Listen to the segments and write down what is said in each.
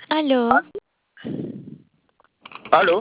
Aló, ¿Aló?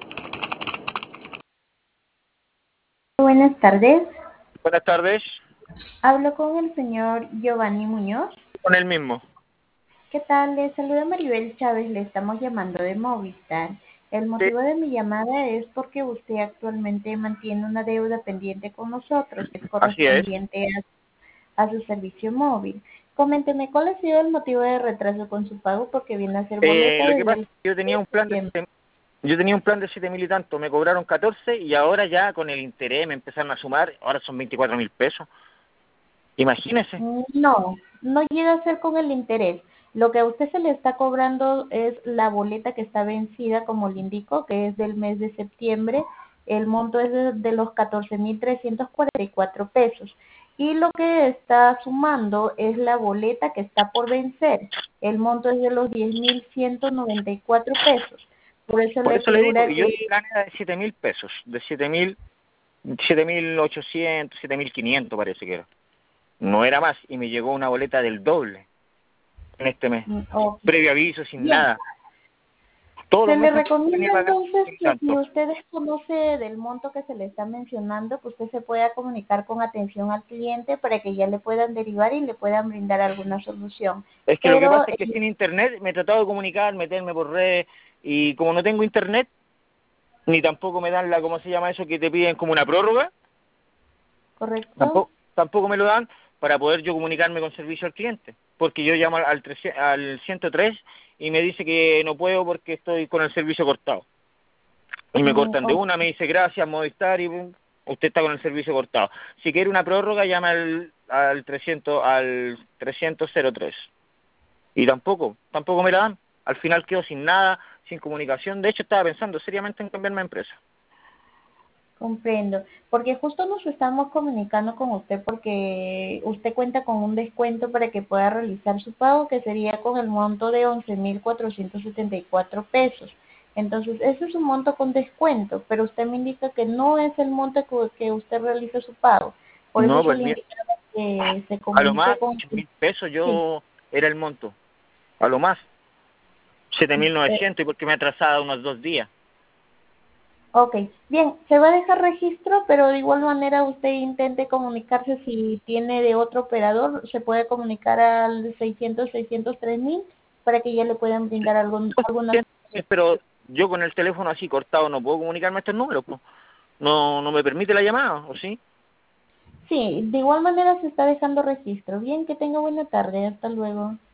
Buenas tardes. Buenas tardes. Hablo con el señor Giovanni Muñoz. Con el mismo. ¿Qué tal? Le saluda Maribel Chávez. Le estamos llamando de Movistar. El Sí, motivo de mi llamada es porque usted actualmente mantiene una deuda pendiente con nosotros, que es así es. correspondiente a su servicio móvil. Coménteme, ¿cuál ha sido el motivo de retraso con su pago? Porque viene a ser boleta Lo que desde pasa el es que septiembre. yo tenía un plan de 7.000 y tanto, me cobraron 14 y ahora ya con el interés me empezaron a sumar, ahora son 24.000 pesos. Imagínese. No, no llega a ser con el interés. Lo que a usted se le está cobrando es la boleta que está vencida, como le indico, que es del mes de septiembre. El monto es de los 14.344 pesos. Y lo que está sumando es la boleta que está por vencer. El monto es de los 10.194 pesos. Por eso Por le eso le digo, figura y yo que mi plan era de 7.000 pesos, de 7.800, 7.500 parece que era. No era más y me llegó una boleta del doble en este mes. ok. Previo aviso, sin Bien. nada. Todos Se los le meses venía recomienda pagando entonces 7.000 que si tanto. usted desconoce del monto que se le está mencionando, que usted se pueda comunicar con atención al cliente para que ya le puedan derivar y le puedan brindar alguna solución. Es que lo que Pero, pasa es que sin internet me he tratado de comunicar, meterme por redes, y como no tengo internet, ni tampoco me dan ¿cómo se llama eso que te piden como una prórroga? ¿correcto? Tampoco me lo dan para poder yo comunicarme con servicio al cliente. Porque yo llamo al 103 y me dice que no puedo porque estoy con el servicio cortado. Y me cortan de Ok, una, me dice gracias Movistar y usted está con el servicio cortado. Si quiere una prórroga llama al 300 y tampoco me la dan. Al final quedo sin nada, sin comunicación. De hecho, estaba pensando seriamente en cambiarme de empresa. comprendo. Porque justo nos estamos comunicando con usted porque usted cuenta con un descuento para que pueda realizar su pago, que sería con el monto de 11.474 pesos. Entonces, ese es un monto con descuento, pero usted me indica que no es el monto que usted realiza su pago. Por eso No, yo pues le mira, indicaba que se a lo comunique más con... 8.000 pesos Sí, yo era el monto. A lo más eh, 7.900 y porque me atrasaba unos 2 días. ok, bien, se va a dejar registro, pero de igual manera usted intente comunicarse si tiene de otro operador, se puede comunicar al 600-603.000 para que ya le puedan brindar algunas... Pero yo con el teléfono así cortado no puedo comunicarme a estos números, pues. No me permite la llamada, ¿o sí? Sí, de igual manera se está dejando registro. Bien, que tenga buena tarde, hasta luego.